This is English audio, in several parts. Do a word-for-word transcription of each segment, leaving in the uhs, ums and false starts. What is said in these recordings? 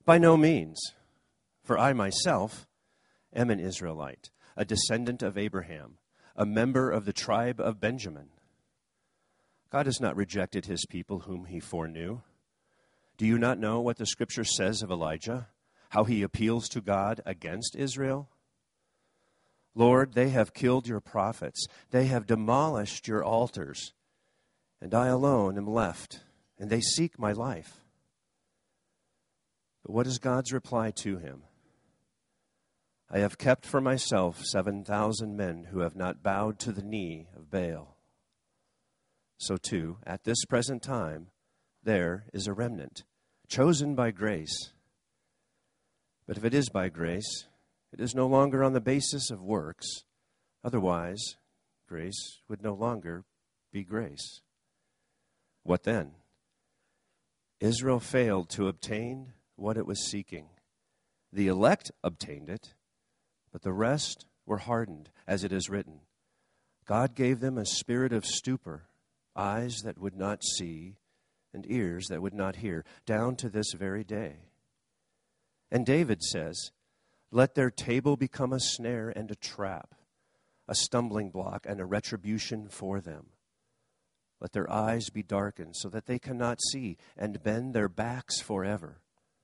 By no means, for I myself am an Israelite, a descendant of Abraham, a member of the tribe of Benjamin. God has not rejected his people whom he foreknew. Do you not know what the Scripture says of Elijah, how he appeals to God against Israel? Lord, they have killed your prophets. They have demolished your altars. And I alone am left, and they seek my life. But what is God's reply to him? I have kept for myself seven thousand men who have not bowed to the knee of Baal. So too, at this present time, there is a remnant, chosen by grace. But if it is by grace, it is no longer on the basis of works. Otherwise, grace would no longer be grace. What then? Israel failed to obtain what it was seeking. The elect obtained it, but the rest were hardened, as it is written. God gave them a spirit of stupor, eyes that would not see, and ears that would not hear, down to this very day. And David says, let their table become a snare and a trap, a stumbling block and a retribution for them. Let their eyes be darkened so that they cannot see, and bend their backs forever.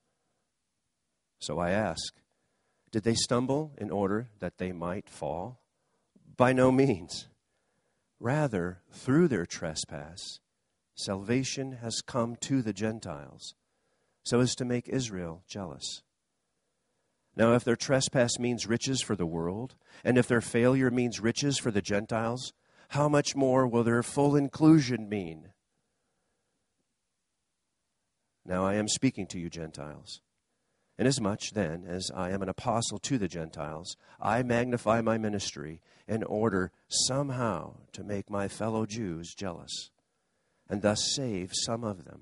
So I ask, did they stumble in order that they might fall? By no means. Rather, through their trespass, salvation has come to the Gentiles, so as to make Israel jealous. Now, if their trespass means riches for the world, and if their failure means riches for the Gentiles, how much more will their full inclusion mean? Now I am speaking to you, Gentiles. Inasmuch, then, as I am an apostle to the Gentiles, I magnify my ministry in order somehow to make my fellow Jews jealous, and thus save some of them.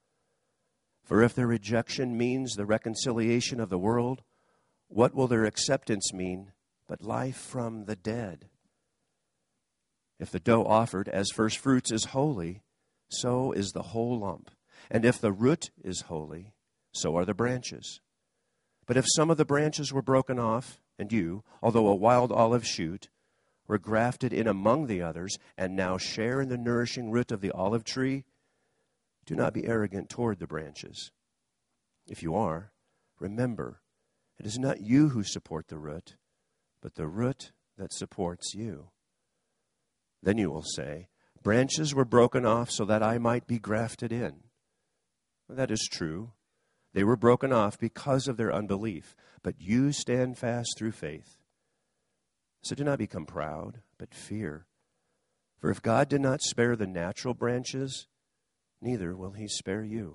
For if their rejection means the reconciliation of the world, what will their acceptance mean but life from the dead? If the dough offered as first fruits is holy, so is the whole lump. And if the root is holy, so are the branches. But if some of the branches were broken off, and you, although a wild olive shoot, were grafted in among the others, and now share in the nourishing root of the olive tree, do not be arrogant toward the branches. If you are, remember, it is not you who support the root, but the root that supports you. Then you will say, branches were broken off so that I might be grafted in. That is true. They were broken off because of their unbelief, but you stand fast through faith. So do not become proud, but fear. For if God did not spare the natural branches, neither will he spare you.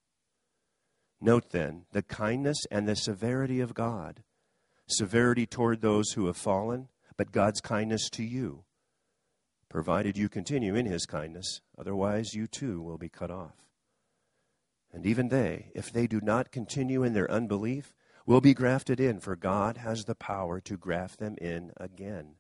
Note then the kindness and the severity of God. Severity toward those who have fallen, but God's kindness to you, provided you continue in his kindness, otherwise you too will be cut off. And even they, if they do not continue in their unbelief, will be grafted in, for God has the power to graft them in again.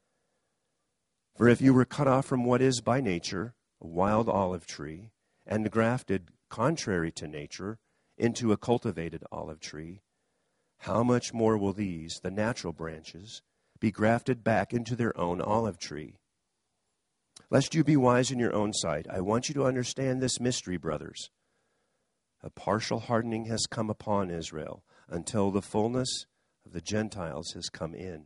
For if you were cut off from what is by nature a wild olive tree, and grafted contrary to nature into a cultivated olive tree, how much more will these, the natural branches, be grafted back into their own olive tree? Lest you be wise in your own sight, I want you to understand this mystery, brothers. A partial hardening has come upon Israel until the fullness of the Gentiles has come in.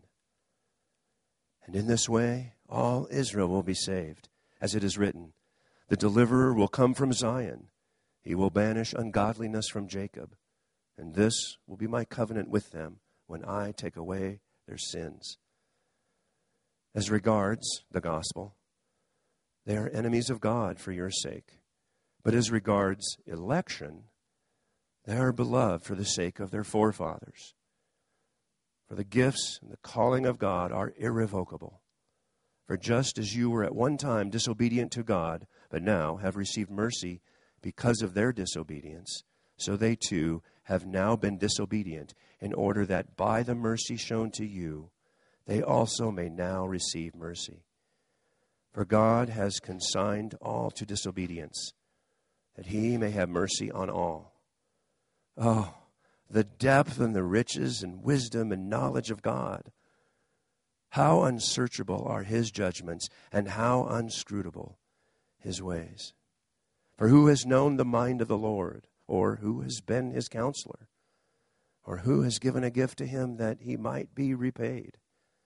And in this way, all Israel will be saved. As it is written, the deliverer will come from Zion. He will banish ungodliness from Jacob. And this will be my covenant with them when I take away their sins. As regards the gospel, they are enemies of God for your sake. But as regards election, they are beloved for the sake of their forefathers. For the gifts and the calling of God are irrevocable. For just as you were at one time disobedient to God, but now have received mercy because of their disobedience, so they too have now been disobedient, in order that by the mercy shown to you, they also may now receive mercy. For God has consigned all to disobedience, that he may have mercy on all. Oh, the depth and the riches and wisdom and knowledge of God. How unsearchable are his judgments, and how inscrutable his ways. For who has known the mind of the Lord, or who has been his counselor, or who has given a gift to him that he might be repaid?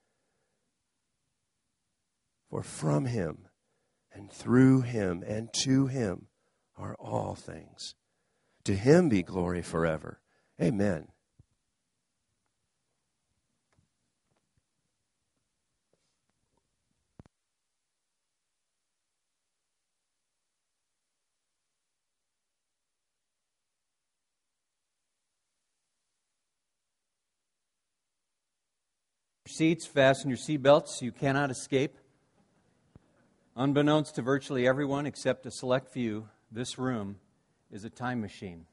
For from him, and through him, and to him are all things. To him be glory forever. Amen. Seats, fasten your seatbelts. You cannot escape. Unbeknownst to virtually everyone except a select few, this room is a time machine.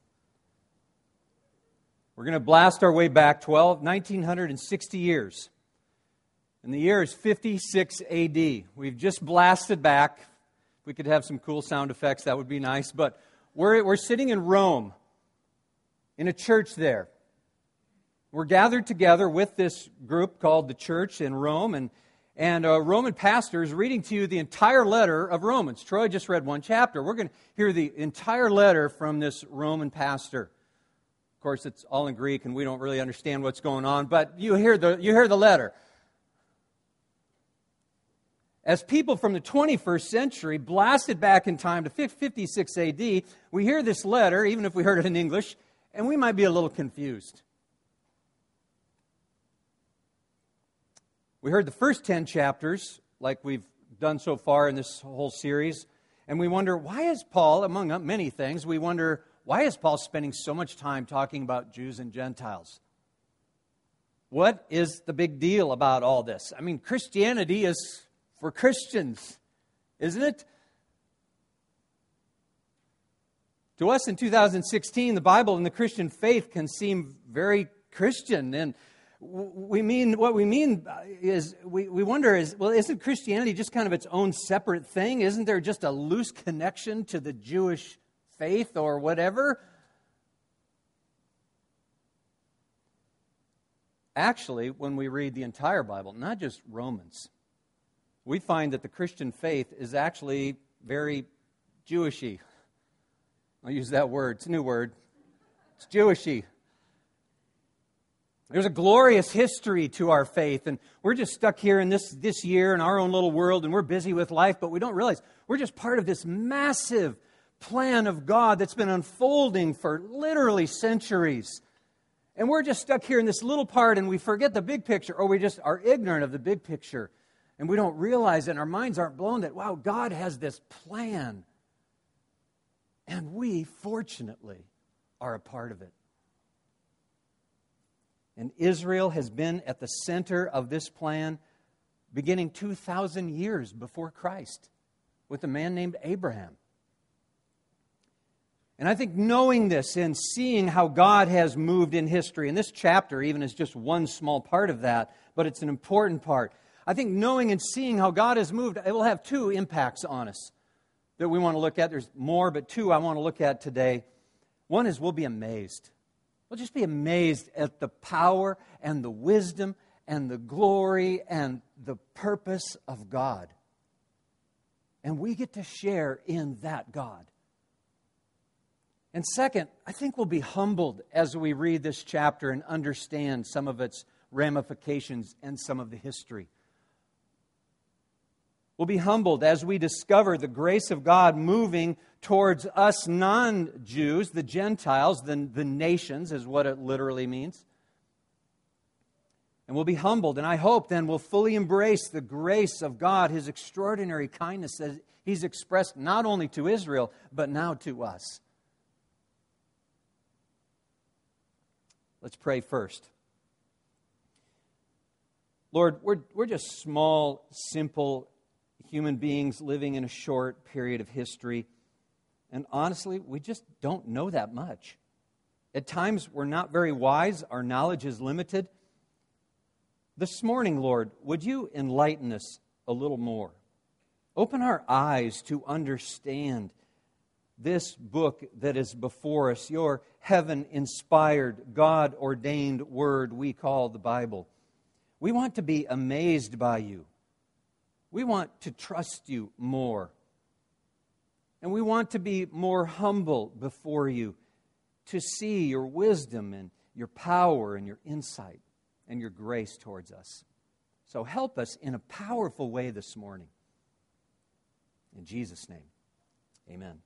We're going to blast our way back twelve, one thousand nine hundred sixty years. And the year is fifty-six A D. We've just blasted back. If we could have some cool sound effects, that would be nice. But we're, we're sitting in Rome, in a church there. We're gathered together with this group called the church in Rome, and, and a Roman pastor is reading to you the entire letter of Romans. Troy just read one chapter. We're going to hear the entire letter from this Roman pastor. Of course, it's all in Greek, and we don't really understand what's going on, but you hear the, you hear the letter. As people from the twenty-first century blasted back in time to fifty-six A D, we hear this letter, even if we heard it in English, and we might be a little confused. We heard the first ten chapters, like we've done so far in this whole series, and we wonder, why is Paul, among many things, we wonder, why is Paul spending so much time talking about Jews and Gentiles? What is the big deal about all this? I mean, Christianity is for Christians, isn't it? To us in two thousand sixteen, the Bible and the Christian faith can seem very Christian, and we mean, what we mean is, we, we wonder, is, well, isn't Christianity just kind of its own separate thing? Isn't there just a loose connection to the Jewish faith or whatever? Actually, when we read the entire Bible, not just Romans, we find that the Christian faith is actually very Jewishy. I'll use that word. It's a new word. It's Jewishy. There's a glorious history to our faith, and we're just stuck here in this, this year in our own little world, and we're busy with life, but we don't realize we're just part of this massive plan of God that's been unfolding for literally centuries. And we're just stuck here in this little part, and we forget the big picture, or we just are ignorant of the big picture, and we don't realize it, and our minds aren't blown that, wow, God has this plan, and we, fortunately, are a part of it. And Israel has been at the center of this plan beginning two thousand years before Christ with a man named Abraham. And I think knowing this and seeing how God has moved in history, and this chapter even is just one small part of that, but it's an important part. I think knowing and seeing how God has moved, it will have two impacts on us that we want to look at. There's more, but two I want to look at today. One is we'll be amazed. We'll just be amazed at the power and the wisdom and the glory and the purpose of God. And we get to share in that God. And second, I think we'll be humbled as we read this chapter and understand some of its ramifications and some of the history. We'll be humbled as we discover the grace of God moving towards us non-Jews, the Gentiles, the, the nations is what it literally means. And we'll be humbled, and I hope then we'll fully embrace the grace of God, His extraordinary kindness that He's expressed not only to Israel, but now to us. Let's pray first. Lord, we're, we're just small, simple human beings living in a short period of history. And honestly, we just don't know that much. At times, we're not very wise. Our knowledge is limited. This morning, Lord, would you enlighten us a little more? Open our eyes to understand this book that is before us, your heaven-inspired, God-ordained word we call the Bible. We want to be amazed by you. We want to trust you more. And we want to be more humble before you, to see your wisdom and your power and your insight and your grace towards us. So help us in a powerful way this morning. In Jesus' name, amen.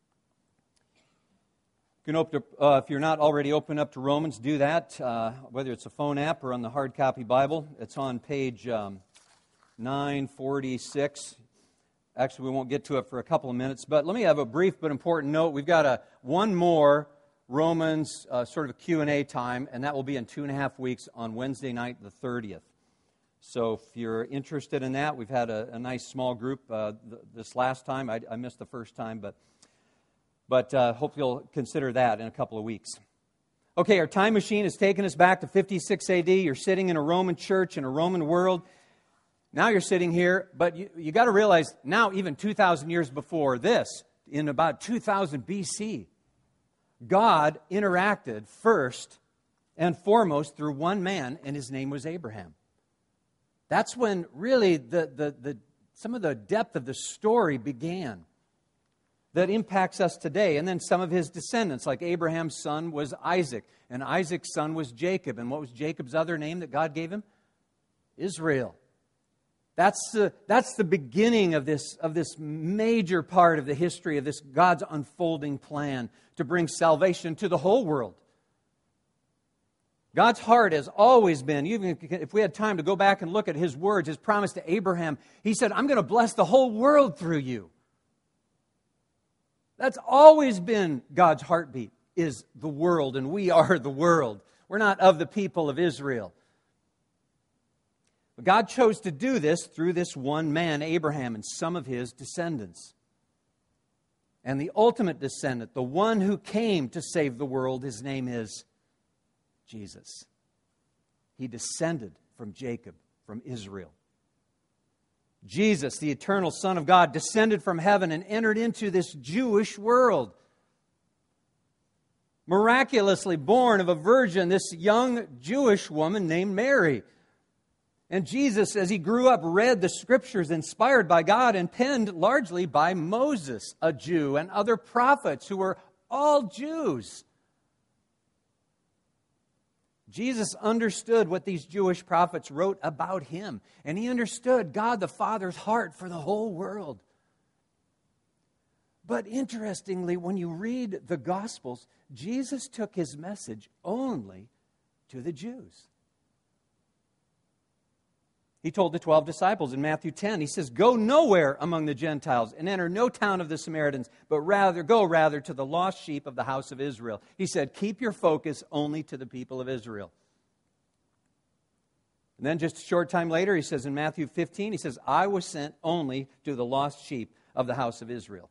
You can open up, uh, if you're not already open up to Romans, do that, uh, whether it's a phone app or on the hard copy Bible. It's on page um, nine forty-six. Actually, we won't get to it for a couple of minutes, but let me have a brief but important note. We've got a one more Romans uh, sort of a Q and A time, and that will be in two and a half weeks on Wednesday night, the thirtieth. So if you're interested in that, we've had a, a nice small group uh, th- this last time. I, I missed the first time, but but uh, hope you'll consider that in a couple of weeks. Okay, our time machine has taken us back to fifty-six A D. You're sitting in a Roman church in a Roman world. Now you're sitting here, but you, you got to realize now, even two thousand years before this, in about two thousand B C, God interacted first and foremost through one man, and his name was Abraham. That's when really the, the, the some of the depth of the story began that impacts us today. And then some of his descendants, like Abraham's son was Isaac, and Isaac's son was Jacob. And what was Jacob's other name that God gave him? Israel. That's the, that's the beginning of this, of this major part of the history of this God's unfolding plan to bring salvation to the whole world. God's heart has always been, even if we had time to go back and look at His words, His promise to Abraham, He said, I'm going to bless the whole world through you. That's always been God's heartbeat, is the world, and we are the world. We're not of the people of Israel. But God chose to do this through this one man, Abraham, and some of his descendants. And the ultimate descendant, the one who came to save the world, his name is Jesus. He descended from Jacob, from Israel. Jesus, the eternal Son of God, descended from heaven and entered into this Jewish world. Miraculously born of a virgin, this young Jewish woman named Mary. And Jesus, as He grew up, read the Scriptures inspired by God and penned largely by Moses, a Jew, and other prophets who were all Jews. Jesus understood what these Jewish prophets wrote about Him, and He understood God the Father's heart for the whole world. But interestingly, when you read the Gospels, Jesus took His message only to the Jews. He told the twelve disciples in Matthew ten, He says, go nowhere among the Gentiles and enter no town of the Samaritans, but rather go rather to the lost sheep of the house of Israel. He said, keep your focus only to the people of Israel. And then just a short time later, He says in Matthew fifteen, He says, I was sent only to the lost sheep of the house of Israel.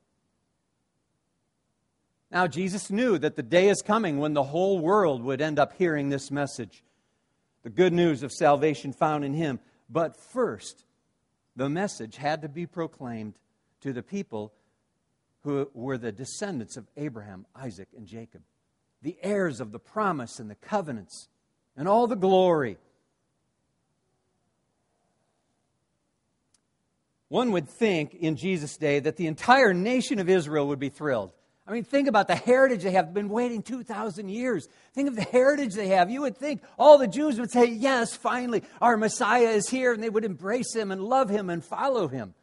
Now, Jesus knew that the day is coming when the whole world would end up hearing this message, the good news of salvation found in Him. But first, the message had to be proclaimed to the people who were the descendants of Abraham, Isaac, and Jacob, the heirs of the promise and the covenants and all the glory. One would think in Jesus' day that the entire nation of Israel would be thrilled. I mean, think about the heritage they have. Been waiting two thousand years. Think of the heritage they have. You would think all the Jews would say, yes, finally, our Messiah is here, and they would embrace Him and love Him and follow Him.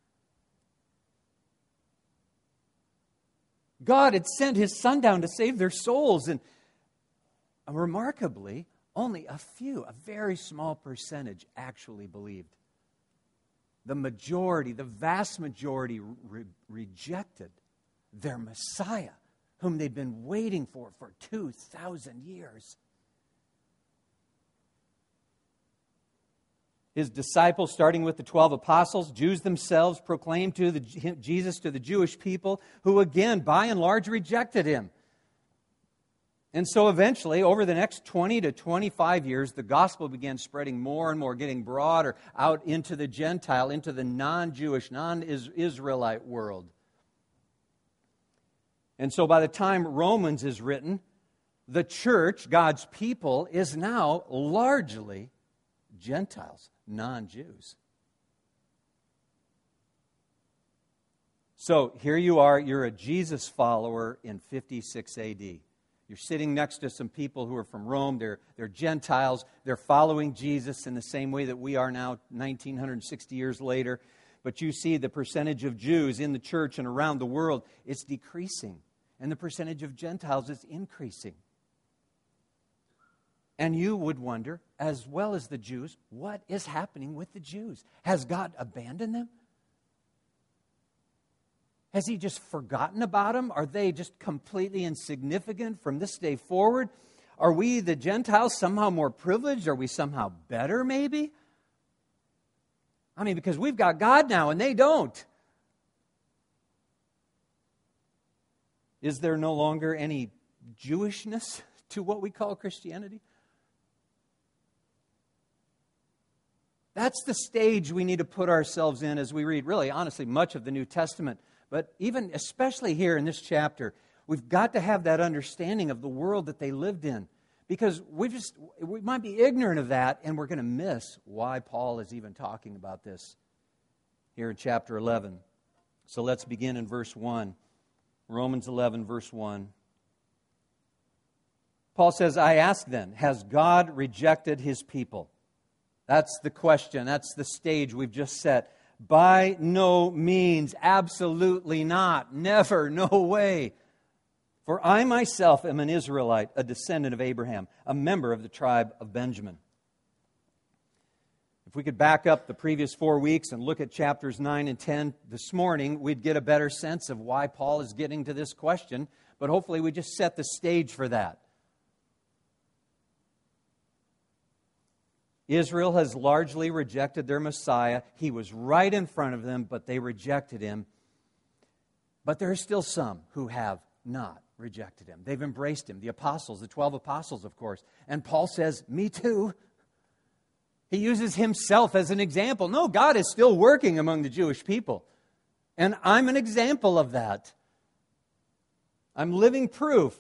God had sent His Son down to save their souls, and remarkably, only a few, a very small percentage actually believed. The majority, the vast majority re- rejected their Messiah, whom they'd been waiting for for two thousand years. His disciples, starting with the twelve apostles, Jews themselves, proclaimed to the, Jesus to the Jewish people, who again, by and large, rejected Him. And so eventually, over the next twenty to twenty-five years, the gospel began spreading more and more, getting broader out into the Gentile, into the non-Jewish, non-Israelite world. And so by the time Romans is written, the church, God's people, is now largely Gentiles, non-Jews. So here you are, you're a Jesus follower in fifty-six A D. You're sitting next to some people who are from Rome. They're, they're Gentiles. They're following Jesus in the same way that we are now, nineteen sixty years later. But you see the percentage of Jews in the church and around the world, it's decreasing. And the percentage of Gentiles is increasing. And you would wonder, as well as the Jews, what is happening with the Jews? Has God abandoned them? Has He just forgotten about them? Are they just completely insignificant from this day forward? Are we, the Gentiles, somehow more privileged? Are we somehow better, maybe? I mean, because we've got God now and they don't. Is there no longer any Jewishness to what we call Christianity? That's the stage we need to put ourselves in as we read, really, honestly, much of the New Testament. But even, especially here in this chapter, we've got to have that understanding of the world that they lived in. Because we just we might be ignorant of that, and we're going to miss why Paul is even talking about this here in chapter eleven. So let's begin in verse one. Romans eleven, verse one. Paul says, I ask then, has God rejected His people? That's the question. That's the stage we've just set. By no means, absolutely not, never, no way. For I myself am an Israelite, a descendant of Abraham, a member of the tribe of Benjamin. If we could back up the previous four weeks and look at chapters nine and ten this morning, we'd get a better sense of why Paul is getting to this question. But hopefully we just set the stage for that. Israel has largely rejected their Messiah. He was right in front of them, but they rejected Him. But there are still some who have not rejected Him. They've embraced Him. The apostles, the twelve apostles, of course. And Paul says, me too. He uses himself as an example. No, God is still working among the Jewish people. And I'm an example of that. I'm living proof.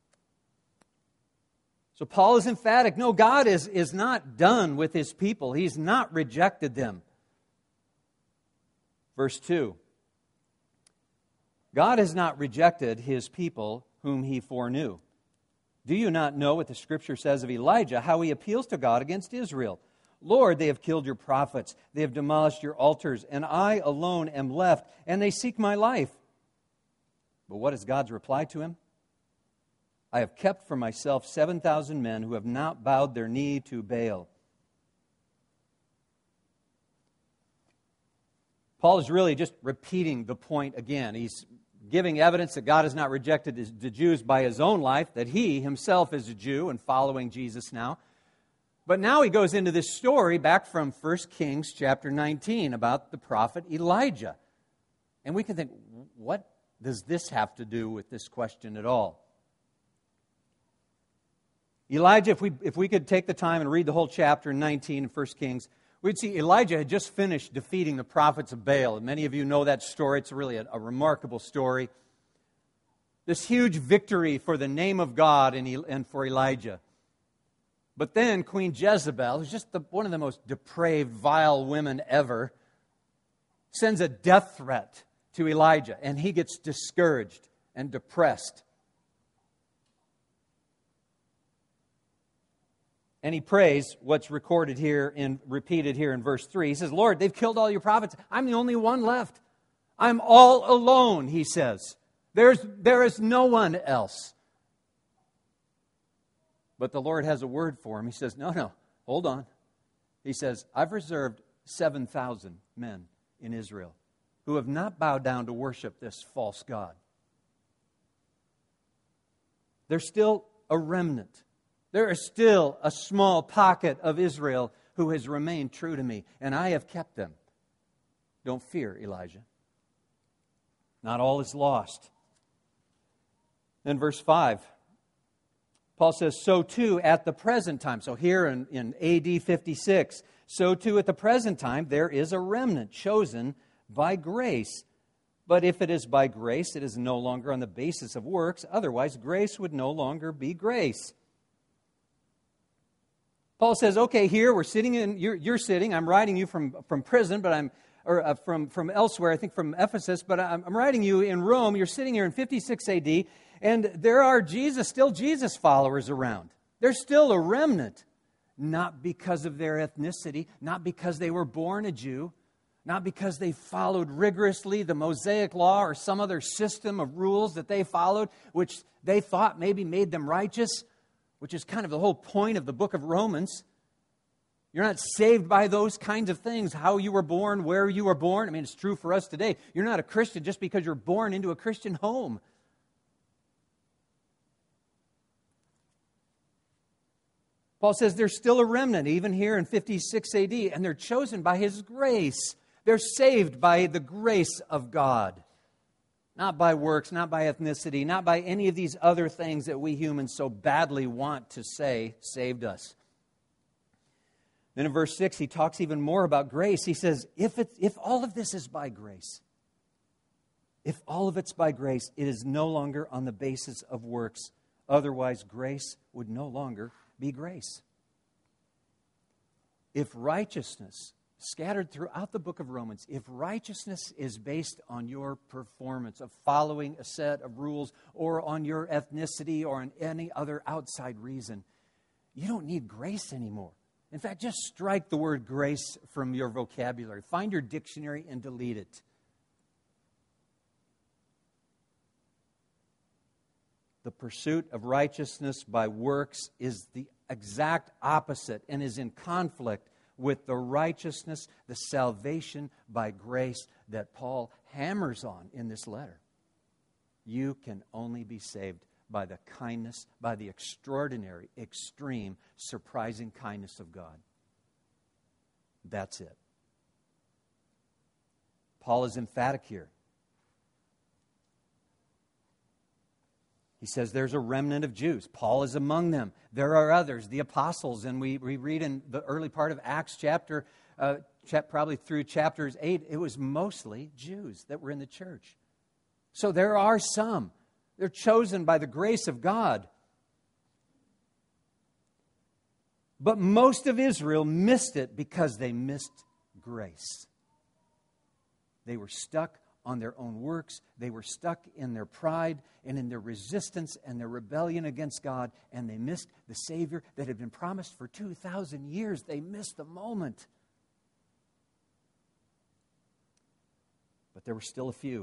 So Paul is emphatic. No, God is, is not done with His people. He's not rejected them. Verse two. God has not rejected His people whom He foreknew. Do you not know what the Scripture says of Elijah, how he appeals to God against Israel? Lord, they have killed your prophets, they have demolished your altars, and I alone am left, and they seek my life. But what is God's reply to him? I have kept for myself seven thousand men who have not bowed their knee to Baal. Paul is really just repeating the point again. He's giving evidence that God has not rejected the Jews by His own life, that He himself is a Jew and following Jesus now. But now he goes into this story back from First Kings chapter nineteen about the prophet Elijah. And we can think, what does this have to do with this question at all? Elijah, if we if we could take the time and read the whole chapter nineteen in First Kings, we'd see Elijah had just finished defeating the prophets of Baal. And many of you know that story. It's really a, a remarkable story. This huge victory for the name of God and, and for Elijah. But then Queen Jezebel, who's just the, one of the most depraved, vile women ever, sends a death threat to Elijah. And he gets discouraged and depressed. And he prays what's recorded here and repeated here in verse three. He says, Lord, they've killed all your prophets. I'm the only one left. I'm all alone, he says. There's, there is no one else. But the Lord has a word for him. He says, no, no, hold on. He says, I've reserved seven thousand men in Israel who have not bowed down to worship this false god. There's still a remnant. There is still a small pocket of Israel who has remained true to me, and I have kept them. Don't fear, Elijah. Not all is lost. Then verse five, Paul says, so too at the present time. So here in, in A D fifty-six, so too at the present time there is a remnant chosen by grace. But if it is by grace, it is no longer on the basis of works. Otherwise, grace would no longer be grace. Paul says, okay, here we're sitting in, you're, you're sitting, I'm writing you from, from prison, but I'm, or uh, from, from elsewhere, I think from Ephesus, but I'm, I'm writing you in Rome. You're sitting here in fifty-six A D, and there are Jesus, still Jesus followers around. There's still a remnant, not because of their ethnicity, not because they were born a Jew, not because they followed rigorously the Mosaic law or some other system of rules that they followed, which they thought maybe made them righteous, which is kind of the whole point of the book of Romans. You're not saved by those kinds of things, how you were born, where you were born. I mean, it's true for us today. You're not a Christian just because you're born into a Christian home. Paul says there's still a remnant, even here in fifty-six A D, and they're chosen by His grace. They're saved by the grace of God. Not by works, not by ethnicity, not by any of these other things that we humans so badly want to say saved us. Then in verse six, he talks even more about grace. He says, if, it, if all of this is by grace, if all of it's by grace, it is no longer on the basis of works. Otherwise, grace would no longer be grace. If righteousness, scattered throughout the book of Romans, if righteousness is based on your performance of following a set of rules or on your ethnicity or on any other outside reason, you don't need grace anymore. In fact, just strike the word grace from your vocabulary. Find your dictionary and delete it. The pursuit of righteousness by works is the exact opposite and is in conflict with the righteousness, the salvation by grace that Paul hammers on in this letter. You can only be saved by the kindness, by the extraordinary, extreme, surprising kindness of God. That's it. Paul is emphatic here. He says there's a remnant of Jews. Paul is among them. There are others, the apostles, and we, we read in the early part of Acts chapter, uh, chap, probably through chapters eight, it was mostly Jews that were in the church. So there are some. They're chosen by the grace of God. But most of Israel missed it because they missed grace. They were stuck on their own works. They were stuck in their pride and in their resistance and their rebellion against God, and they missed the Savior that had been promised for two thousand years. They missed the moment. But there were still a few.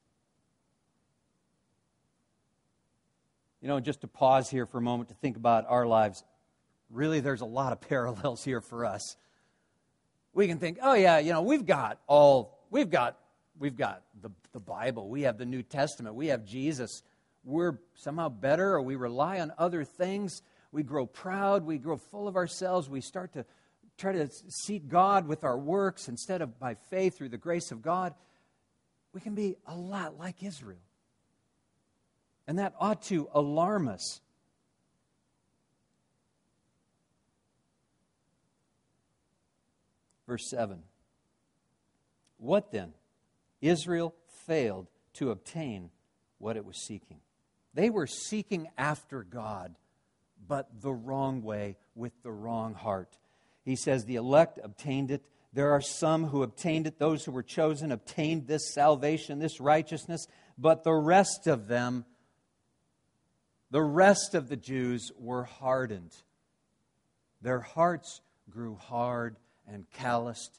You know, just to pause here for a moment to think about our lives, really there's a lot of parallels here for us. We can think, oh yeah, you know, we've got all, we've got, we've got the, the Bible, we have the New Testament, we have Jesus. We're somehow better, or we rely on other things. We grow proud, we grow full of ourselves, we start to try to seek God with our works instead of by faith through the grace of God. We can be a lot like Israel. And that ought to alarm us. Verse seven. What then? Israel failed to obtain what it was seeking. They were seeking after God, but the wrong way, with the wrong heart. He says the elect obtained it. There are some who obtained it. Those who were chosen obtained this salvation, this righteousness. But the rest of them, the rest of the Jews were hardened. Their hearts grew hard and calloused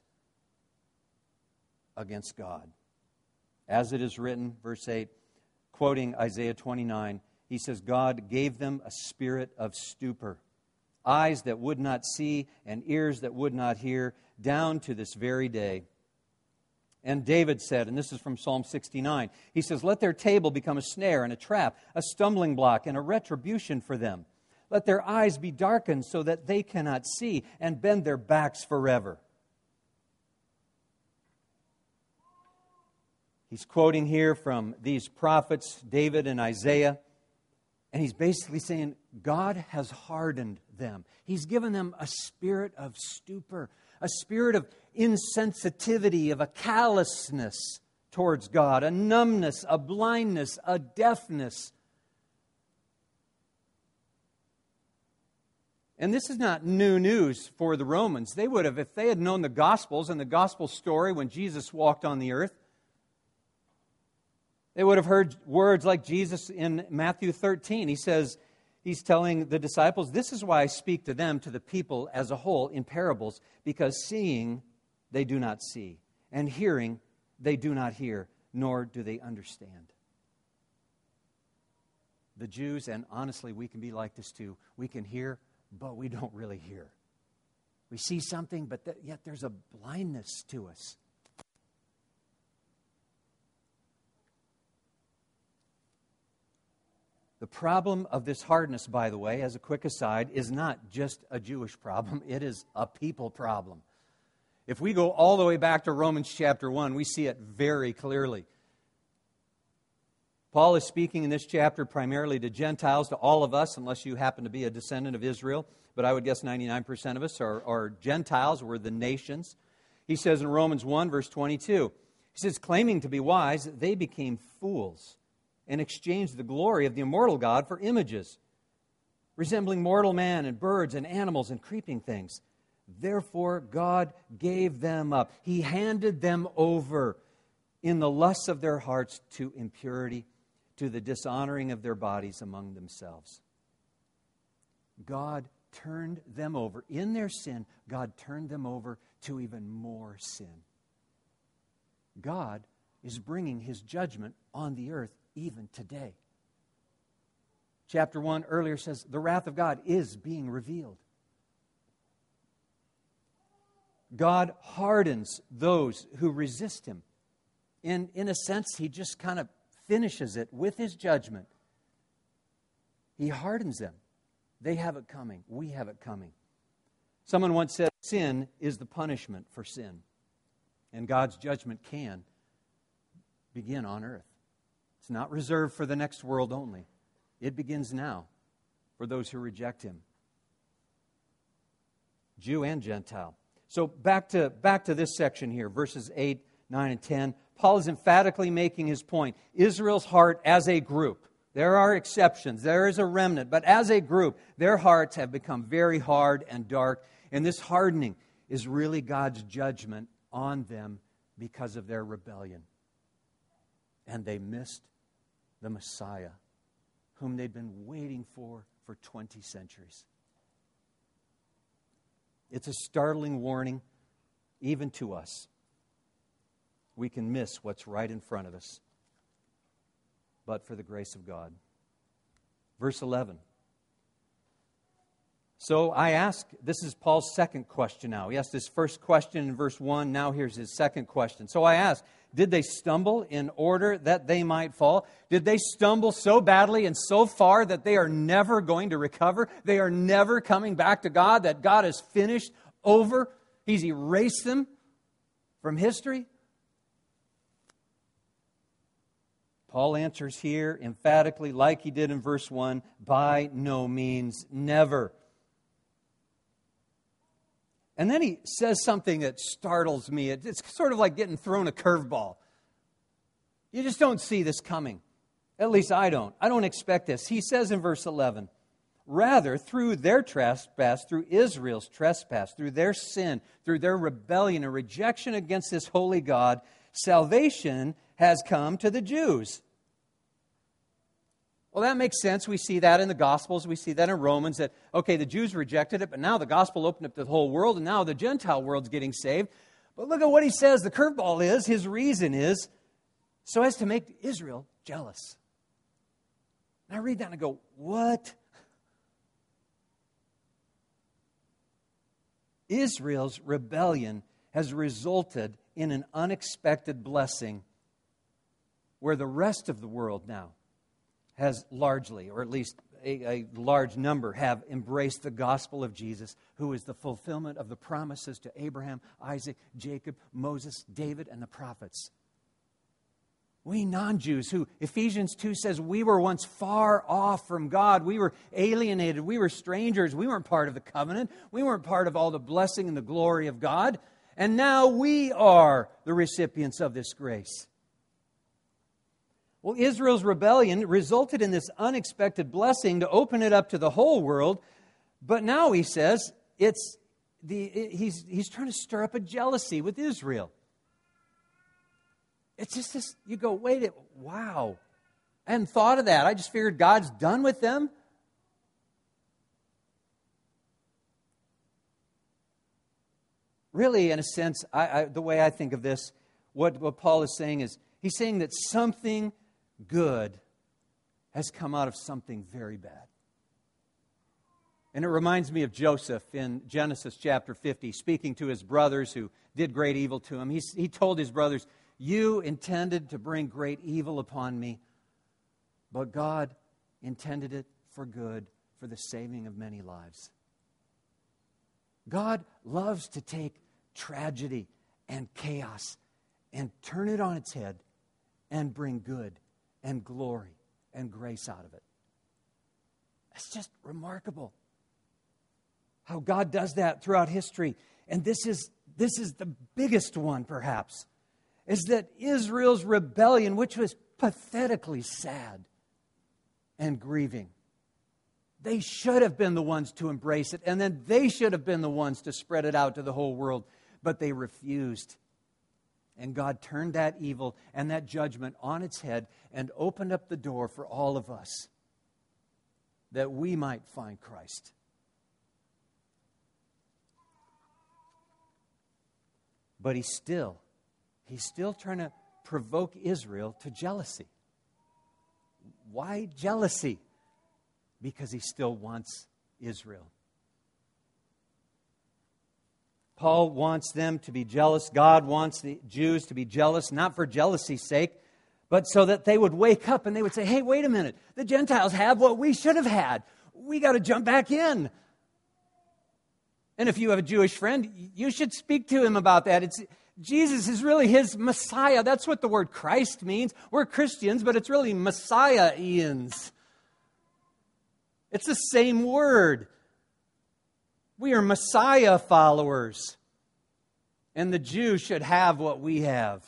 against God. As it is written, verse eight, quoting Isaiah twenty-nine, he says, God gave them a spirit of stupor, eyes that would not see and ears that would not hear, down to this very day. And David said, and this is from Psalm sixty-nine, he says, let their table become a snare and a trap, a stumbling block and a retribution for them. Let their eyes be darkened so that they cannot see, and bend their backs forever. He's quoting here from these prophets, David and Isaiah, and he's basically saying God has hardened them. He's given them a spirit of stupor, a spirit of insensitivity, of a callousness towards God, a numbness, a blindness, a deafness. And this is not new news for the Romans. They would have, if they had known the Gospels and the Gospel story when Jesus walked on the earth, they would have heard words like Jesus in Matthew thirteen. He says, he's telling the disciples, this is why I speak to them, to the people as a whole, in parables, because seeing they do not see, and hearing they do not hear, nor do they understand. The Jews, and honestly, we can be like this too. We can hear, but we don't really hear. We see something, but th- yet there's a blindness to us. The problem of this hardness, by the way, as a quick aside, is not just a Jewish problem. It is a people problem. If we go all the way back to Romans chapter one, we see it very clearly. Paul is speaking in this chapter primarily to Gentiles, to all of us, unless you happen to be a descendant of Israel. But I would guess ninety-nine percent of us are, are Gentiles. We're the nations. He says in Romans one, verse twenty-two, he says, claiming to be wise, they became fools and exchanged the glory of the immortal God for images, resembling mortal man and birds and animals and creeping things. Therefore, God gave them up. He handed them over in the lusts of their hearts to impurity, to the dishonoring of their bodies among themselves. God turned them over. In their sin, God turned them over to even more sin. God is bringing His judgment on the earth even today. Chapter one earlier says, the wrath of God is being revealed. God hardens those who resist Him. In, in a sense, He just kind of finishes it with His judgment. He hardens them. They have it coming. We have it coming. Someone once said, sin is the punishment for sin. And God's judgment can begin on earth. It's not reserved for the next world only. It begins now for those who reject Him. Jew and Gentile. So back to, back to this section here, verses eight, nine, and ten. Paul is emphatically making his point. Israel's heart as a group. There are exceptions. There is a remnant. But as a group, their hearts have become very hard and dark. And this hardening is really God's judgment on them because of their rebellion. And they missed the Messiah, whom they'd been waiting for for twenty centuries. It's a startling warning, even to us. We can miss what's right in front of us, but for the grace of God. Verse eleven. So I ask, this is Paul's second question now. He asked his first question in verse one. Now here's his second question. So I ask, did they stumble in order that they might fall? Did they stumble so badly and so far that they are never going to recover? They are never coming back to God, that God has finished over? He's erased them from history? Paul answers here emphatically, like he did in verse one, by no means, never. And then he says something that startles me. It's sort of like getting thrown a curveball. You just don't see this coming. At least I don't. I don't expect this. He says in verse eleven, rather, through their trespass, through Israel's trespass, through their sin, through their rebellion and rejection against this holy God, salvation has come to the Jews. Well, that makes sense. We see that in the Gospels. We see that in Romans, that, okay, the Jews rejected it, but now the gospel opened up to the whole world, and now the Gentile world's getting saved. But look at what he says. The curveball is, his reason is, so as to make Israel jealous. And I read that and I go, what? Israel's rebellion has resulted in an unexpected blessing where the rest of the world now has largely, or at least a, a large number, have embraced the gospel of Jesus, who is the fulfillment of the promises to Abraham, Isaac, Jacob, Moses, David, and the prophets. We non-Jews who, Ephesians two says, we were once far off from God. We were alienated. We were strangers. We weren't part of the covenant. We weren't part of all the blessing and the glory of God. And now we are the recipients of this grace. Well, Israel's rebellion resulted in this unexpected blessing to open it up to the whole world. But now he says it's the he's he's trying to stir up a jealousy with Israel. It's just this, you go, wait, it, wow. I hadn't thought of that. I just figured God's done with them. Really, in a sense, I, I, the way I think of this, what, what Paul is saying is, he's saying that something good has come out of something very bad. And it reminds me of Joseph in Genesis chapter fifty, speaking to his brothers who did great evil to him. He, he told his brothers, you intended to bring great evil upon me, but God intended it for good, for the saving of many lives. God loves to take tragedy and chaos and turn it on its head and bring good and glory and grace out of it. It's just remarkable how God does that throughout history. And this is, this is the biggest one, perhaps, is that Israel's rebellion, which was pathetically sad and grieving, they should have been the ones to embrace it, and then they should have been the ones to spread it out to the whole world, but they refused. And God turned that evil and that judgment on its head and opened up the door for all of us that we might find Christ. But he's still, he's still trying to provoke Israel to jealousy. Why jealousy? Because he still wants Israel. Paul wants them to be jealous. God wants the Jews to be jealous, not for jealousy's sake, but so that they would wake up and they would say, hey, wait a minute, the Gentiles have what we should have had. We got to jump back in. And if you have a Jewish friend, you should speak to him about that. It's Jesus is really his Messiah. That's what the word Christ means. We're Christians, but it's really Messiah-ians. It's the same word. We are Messiah followers. And the Jews should have what we have.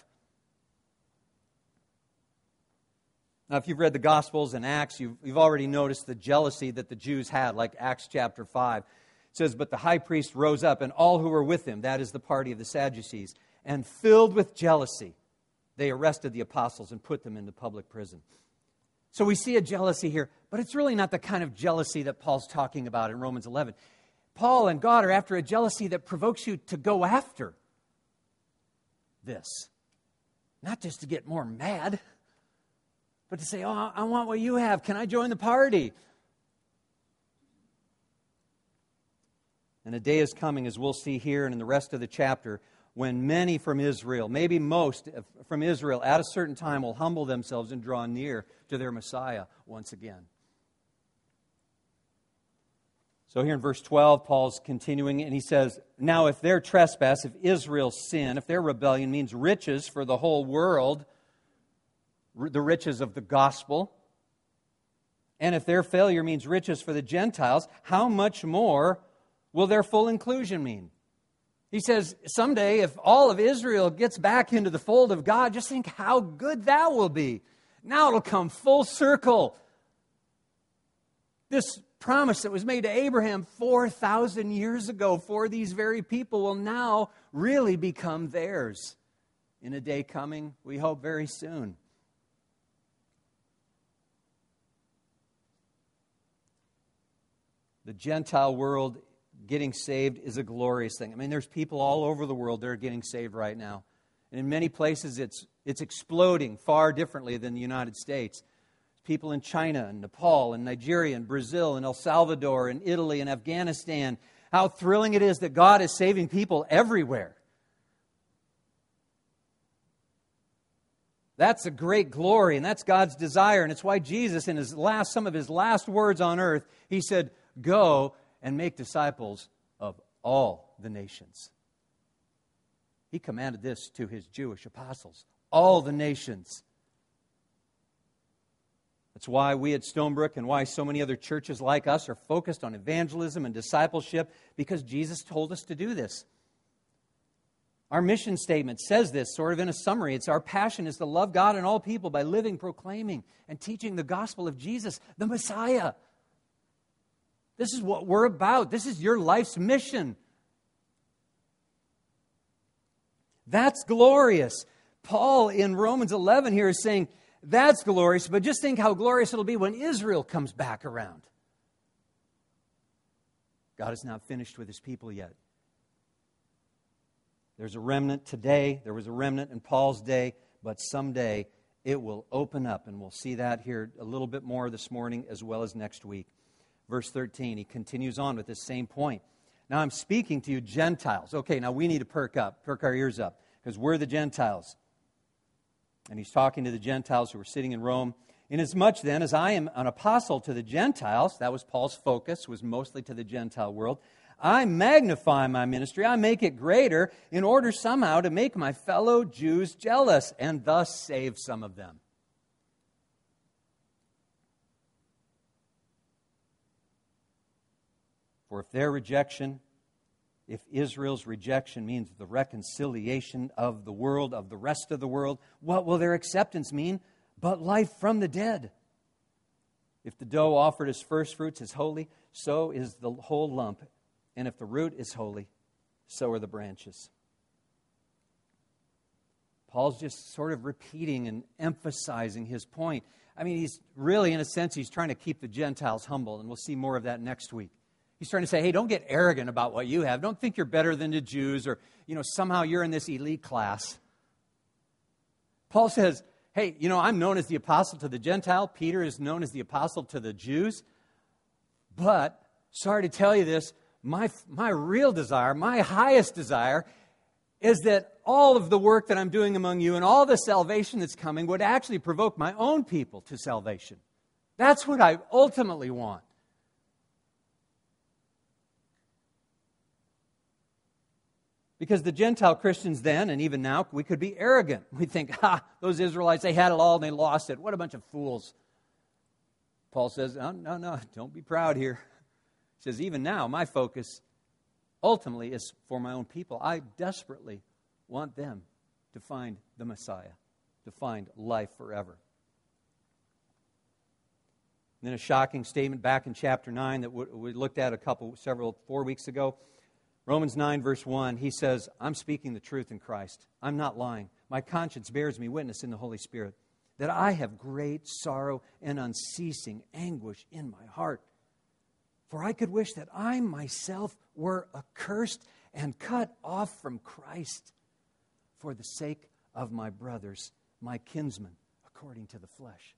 Now, if you've read the Gospels and Acts, you've, you've already noticed the jealousy that the Jews had, like Acts chapter five. It says, but the high priest rose up, and all who were with him, that is the party of the Sadducees, and filled with jealousy, they arrested the apostles and put them into public prison. So we see a jealousy here, but it's really not the kind of jealousy that Paul's talking about in Romans eleven. Paul and God are after a jealousy that provokes you to go after this. Not just to get more mad, but to say, oh, I want what you have. Can I join the party? And a day is coming, as we'll see here and in the rest of the chapter, when many from Israel, maybe most from Israel, at a certain time will humble themselves and draw near to their Messiah once again. So here in verse twelve, Paul's continuing, and he says, now if their trespass, if Israel's sin, if their rebellion means riches for the whole world, the riches of the gospel, and if their failure means riches for the Gentiles, how much more will their full inclusion mean? He says, someday, if all of Israel gets back into the fold of God, just think how good that will be. Now it'll come full circle. This promise that was made to Abraham four thousand years ago for these very people will now really become theirs in a day coming, we hope, very soon. The Gentile world getting saved is a glorious thing. I mean, there's people all over the world that are getting saved right now. And in many places, it's it's exploding far differently than the United States. People in China and Nepal and Nigeria and Brazil and El Salvador and Italy and Afghanistan. How thrilling it is that God is saving people everywhere. That's a great glory, and that's God's desire. And it's why Jesus, in his last, some of his last words on earth, he said, go and make disciples of all the nations. He commanded this to his Jewish apostles. All the nations. That's why we at Stonebrook and why so many other churches like us are focused on evangelism and discipleship, because Jesus told us to do this. Our mission statement says this sort of in a summary. It's our passion is to love God and all people by living, proclaiming, and teaching the gospel of Jesus, the Messiah. This is what we're about. This is your life's mission. That's glorious. Paul in Romans eleven here is saying, that's glorious, but just think how glorious it'll be when Israel comes back around. God is not finished with His people yet. There's a remnant today. There was a remnant in Paul's day, but someday it will open up, and we'll see that here a little bit more this morning as well as next week. Verse thirteen, he continues on with this same point. Now I'm speaking to you Gentiles. Okay, now we need to perk up, perk our ears up, because we're the Gentiles. And he's talking to the Gentiles who were sitting in Rome. Inasmuch then as I am an apostle to the Gentiles, that was Paul's focus, was mostly to the Gentile world, I magnify my ministry, I make it greater in order somehow to make my fellow Jews jealous and thus save some of them. For if their rejection, if Israel's rejection means the reconciliation of the world, of the rest of the world, what will their acceptance mean but life from the dead? If the dough offered as first fruits is holy, so is the whole lump. And if the root is holy, so are the branches. Paul's just sort of repeating and emphasizing his point. I mean, he's really, in a sense, he's trying to keep the Gentiles humble, and we'll see more of that next week. He's trying to say, hey, don't get arrogant about what you have. Don't think you're better than the Jews or, you know, somehow you're in this elite class. Paul says, hey, you know, I'm known as the apostle to the Gentile. Peter is known as the apostle to the Jews. But, sorry to tell you this, my, my real desire, my highest desire, is that all of the work that I'm doing among you and all the salvation that's coming would actually provoke my own people to salvation. That's what I ultimately want. Because the Gentile Christians then, and even now, we could be arrogant. We think, ha, those Israelites, they had it all and they lost it. What a bunch of fools. Paul says, no, no, no, don't be proud here. He says, even now, my focus ultimately is for my own people. I desperately want them to find the Messiah, to find life forever. And then a shocking statement back in chapter nine that we looked at a couple, several, four weeks ago. Romans nine, verse one, he says, I'm speaking the truth in Christ. I'm not lying. My conscience bears me witness in the Holy Spirit that I have great sorrow and unceasing anguish in my heart. For I could wish that I myself were accursed and cut off from Christ for the sake of my brothers, my kinsmen, according to the flesh.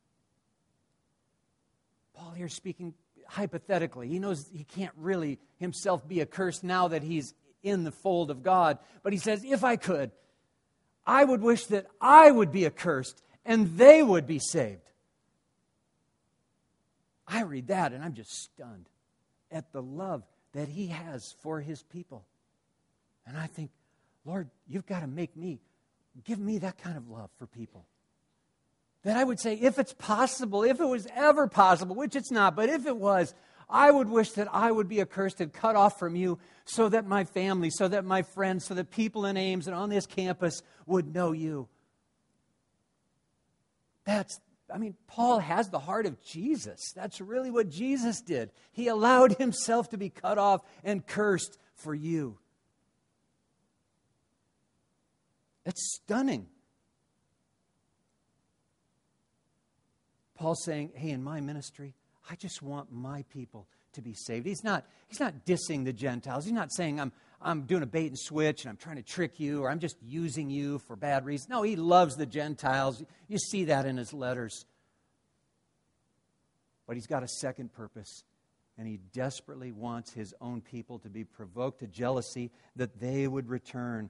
Paul here speaking hypothetically. He knows he can't really himself be accursed now that he's in the fold of God. But he says, if I could, I would wish that I would be accursed and they would be saved. I read that and I'm just stunned at the love that he has for his people. And I think, Lord, you've got to make me, give me that kind of love for people. That I would say, if it's possible, if it was ever possible, which it's not, but if it was, I would wish that I would be accursed and cut off from you so that my family, so that my friends, so that people in Ames and on this campus would know you. That's, I mean, Paul has the heart of Jesus. That's really what Jesus did. He allowed himself to be cut off and cursed for you. It's stunning. Paul's saying, hey, in my ministry, I just want my people to be saved. He's not, he's not dissing the Gentiles. He's not saying I'm, I'm doing a bait and switch and I'm trying to trick you or I'm just using you for bad reasons. No, he loves the Gentiles. You see that in his letters. But he's got a second purpose, and he desperately wants his own people to be provoked to jealousy, that they would return.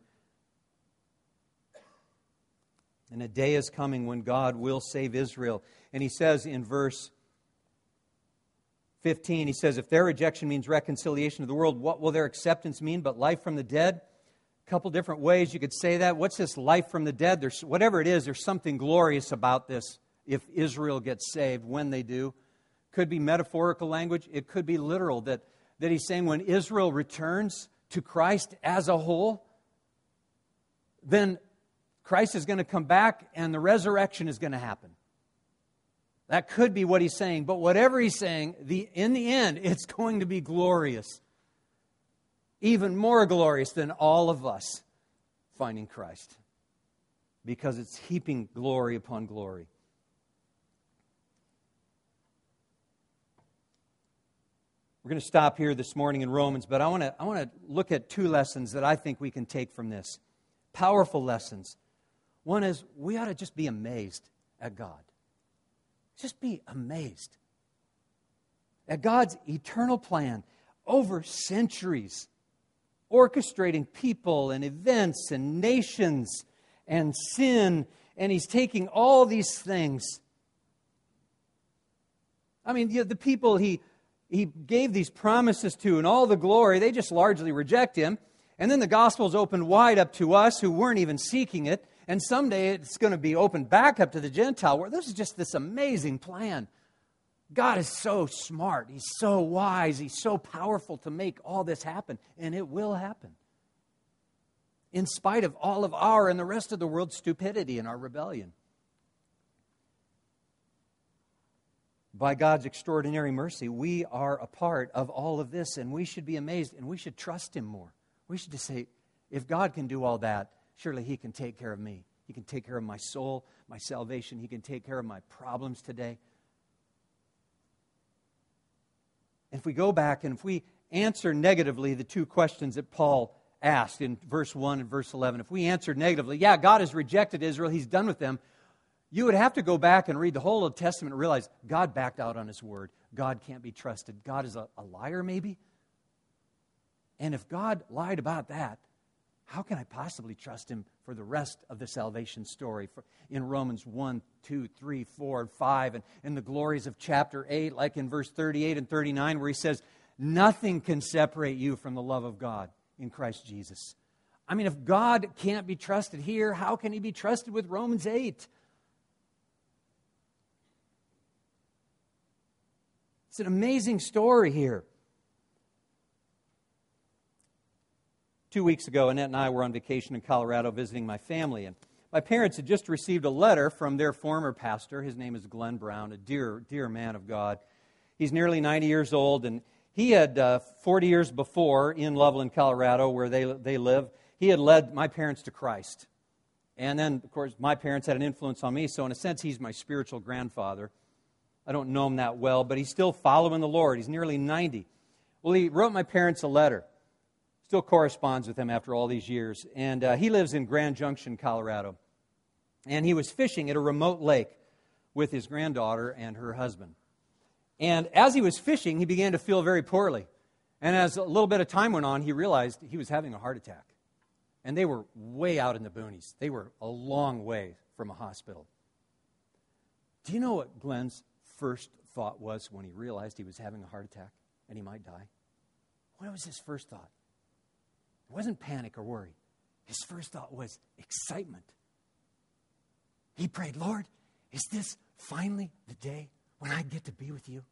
And a day is coming when God will save Israel. And he says in verse fifteen, he says, if their rejection means reconciliation of the world, what will their acceptance mean but life from the dead? A couple different ways you could say that. What's this life from the dead? There's, whatever it is, there's something glorious about this if Israel gets saved, when they do. Could be metaphorical language. It could be literal, that, that he's saying when Israel returns to Christ as a whole, then Christ is going to come back and the resurrection is going to happen. That could be what he's saying. But whatever he's saying, the, in the end, it's going to be glorious. Even more glorious than all of us finding Christ. Because it's heaping glory upon glory. We're going to stop here this morning in Romans, but I want to I want to look at two lessons that I think we can take from this. Powerful lessons. One is we ought to just be amazed at God. Just be amazed at God's eternal plan over centuries, orchestrating people and events and nations and sin, and He's taking all these things. I mean, the, the people He He gave these promises to and all the glory, they just largely reject Him. And then the gospel's opened wide up to us who weren't even seeking it. And someday it's going to be opened back up to the Gentile world. This is just this amazing plan. God is so smart. He's so wise. He's so powerful to make all this happen. And it will happen. In spite of all of our and the rest of the world's stupidity and our rebellion. By God's extraordinary mercy, we are a part of all of this, and we should be amazed, and we should trust Him more. We should just say, if God can do all that, surely He can take care of me. He can take care of my soul, my salvation. He can take care of my problems today. And if we go back and if we answer negatively the two questions that Paul asked in verse one and verse eleven, if we answer negatively, yeah, God has rejected Israel, He's done with them, you would have to go back and read the whole Old Testament and realize God backed out on His word. God can't be trusted. God is a, a liar, maybe? And if God lied about that, how can I possibly trust Him for the rest of the salvation story? For, in Romans one, two, three, four, and five, and in the glories of chapter eight, like in verse thirty-eight and thirty-nine, where he says, nothing can separate you from the love of God in Christ Jesus. I mean, if God can't be trusted here, how can He be trusted with Romans eight? It's an amazing story here. Two weeks ago, Annette and I were on vacation in Colorado visiting my family, and my parents had just received a letter from their former pastor. His name is Glenn Brown, a dear, dear man of God. He's nearly ninety years old, and he had, uh, forty years before, in Loveland, Colorado, where they, they live, he had led my parents to Christ. And then, of course, my parents had an influence on me, so in a sense, he's my spiritual grandfather. I don't know him that well, but he's still following the Lord. He's nearly ninety. Well, he wrote my parents a letter. Still corresponds with him after all these years. And uh, he lives in Grand Junction, Colorado. And he was fishing at a remote lake with his granddaughter and her husband. And as he was fishing, he began to feel very poorly. And as a little bit of time went on, he realized he was having a heart attack. And they were way out in the boonies. They were a long way from a hospital. Do you know what Glenn's first thought was when he realized he was having a heart attack and he might die? What was his first thought? It wasn't panic or worry. His first thought was excitement. He prayed, Lord, is this finally the day when I get to be with you?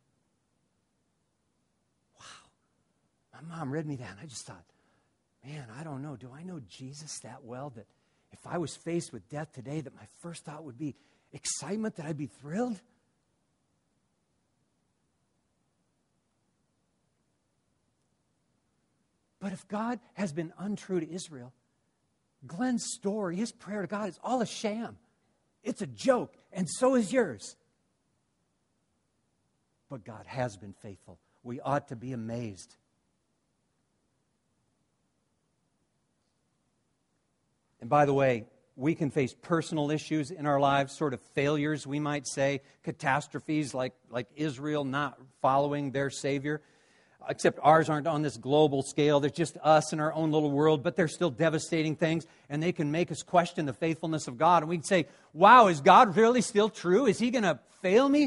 Wow. My mom read me that, and I just thought, man, I don't know. Do I know Jesus that well that if I was faced with death today, that my first thought would be excitement, that I'd be thrilled? But if God has been untrue to Israel, Glenn's story, his prayer to God is all a sham. It's a joke, and so is yours. But God has been faithful. We ought to be amazed. And by the way, we can face personal issues in our lives, sort of failures, we might say, catastrophes like, like Israel not following their Savior. Except ours aren't on this global scale. There's just us in our own little world, but they're still devastating things, and they can make us question the faithfulness of God. And we can say, wow, is God really still true? Is He going to fail me?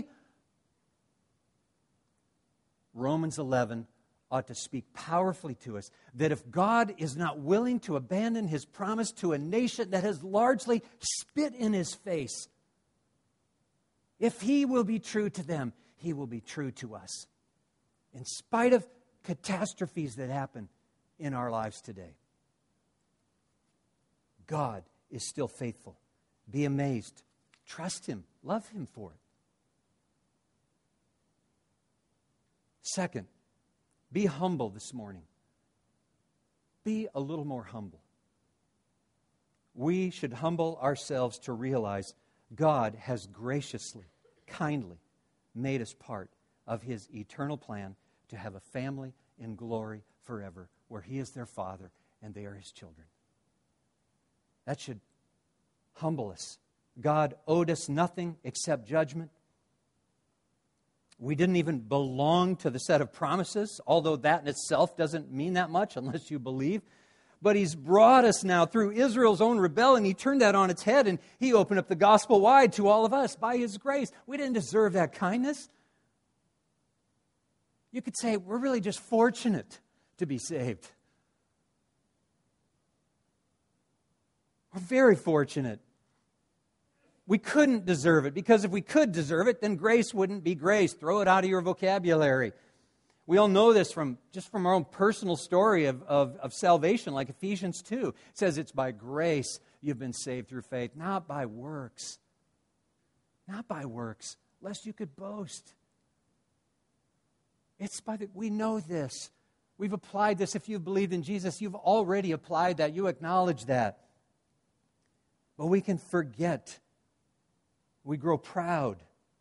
Romans eleven ought to speak powerfully to us that if God is not willing to abandon His promise to a nation that has largely spit in His face, if He will be true to them, He will be true to us. In spite of catastrophes that happen in our lives today. God is still faithful. Be amazed. Trust Him. Love Him for it. Second, be humble this morning. Be a little more humble. We should humble ourselves to realize God has graciously, kindly made us part of His eternal plan to have a family in glory forever, where He is their Father and they are His children. That should humble us. God owed us nothing except judgment. We didn't even belong to the set of promises, although that in itself doesn't mean that much unless you believe. But He's brought us now through Israel's own rebellion. He turned that on its head, and He opened up the gospel wide to all of us by His grace. We didn't deserve that kindness. You could say we're really just fortunate to be saved. We're very fortunate. We couldn't deserve it, because if we could deserve it, then grace wouldn't be grace. Throw it out of your vocabulary. We all know this from just from our own personal story of, of, of salvation, like Ephesians two. It says it's by grace you've been saved through faith, not by works. Not by works, lest you could boast. It's by the, we know this. We've applied this. If you've believed in Jesus, you've already applied that. You acknowledge that. But we can forget. We grow proud.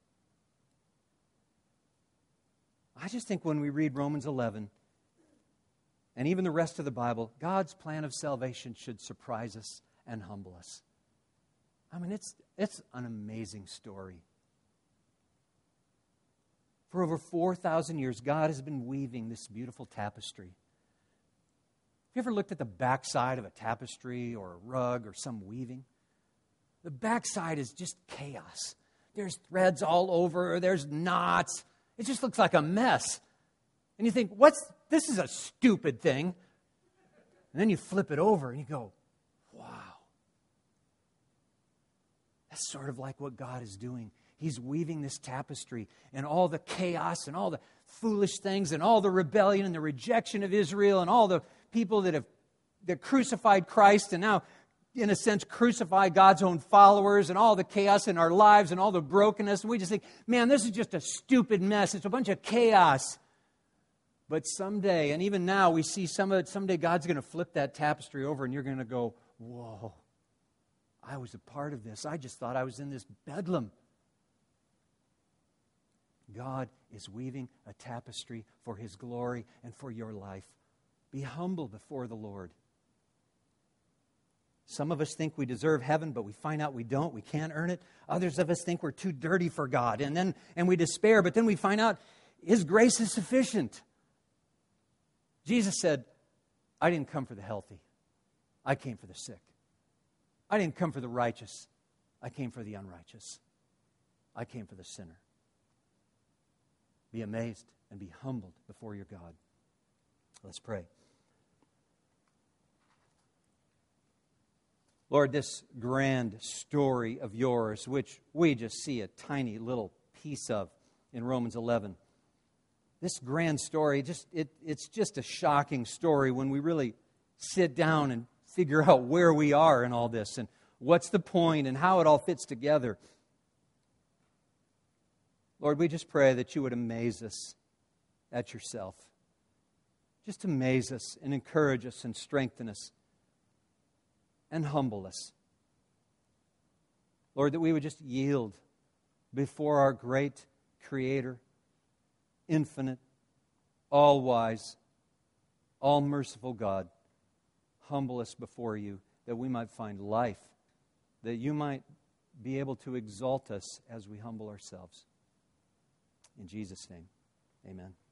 I just think when we read Romans eleven, and even the rest of the Bible, God's plan of salvation should surprise us and humble us. I mean, it's, it's an amazing story. For over four thousand years, God has been weaving this beautiful tapestry. Have you ever looked at the backside of a tapestry or a rug or some weaving? The backside is just chaos. There's threads all over. There's knots. It just looks like a mess. And you think, what's this is a stupid thing. And then you flip it over and you go, wow. That's sort of like what God is doing. He's weaving this tapestry, and all the chaos and all the foolish things and all the rebellion and the rejection of Israel and all the people that have that crucified Christ and now, in a sense, crucify God's own followers, and all the chaos in our lives and all the brokenness. And we just think, man, this is just a stupid mess. It's a bunch of chaos. But someday, and even now, we see some of it, someday God's going to flip that tapestry over and you're going to go, whoa, I was a part of this. I just thought I was in this bedlam. God is weaving a tapestry for His glory and for your life. Be humble before the Lord. Some of us think we deserve heaven, but we find out we don't. We can't earn it. Others of us think we're too dirty for God, and then and we despair, but then we find out His grace is sufficient. Jesus said, I didn't come for the healthy. I came for the sick. I didn't come for the righteous. I came for the unrighteous. I came for the sinner. Be amazed and be humbled before your God. Let's pray. Lord, this grand story of yours, which we just see a tiny little piece of in Romans eleven, this grand story, just it, it's just a shocking story when we really sit down and figure out where we are in all this and what's the point and how it all fits together. Lord, we just pray that you would amaze us at yourself. Just amaze us and encourage us and strengthen us and humble us. Lord, that we would just yield before our great Creator, infinite, all-wise, all-merciful God. Humble us before you that we might find life, that you might be able to exalt us as we humble ourselves. In Jesus' name, amen.